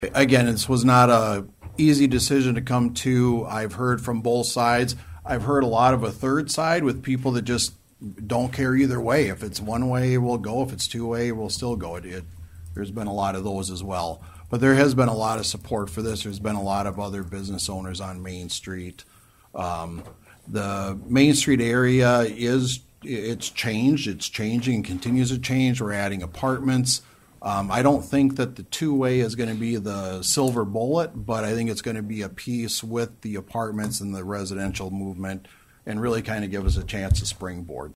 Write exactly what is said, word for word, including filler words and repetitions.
Again, this was not a easy decision to come to. I've heard from both sides. I've heard a lot of a third side with people that just don't care either way. If it's one way, we'll go. If it's two way, we'll still go. It, it, there's been a lot of those as well. But there has been a lot of support for this. There's been a lot of other business owners on Main Street. Um, the Main Street area is, it's changed. It's changing and continues to change. We're adding apartments. Um, I don't think that the two-way is going to be the silver bullet, but I think it's going to be a piece with the apartments and the residential movement and really kind of give us a chance to springboard.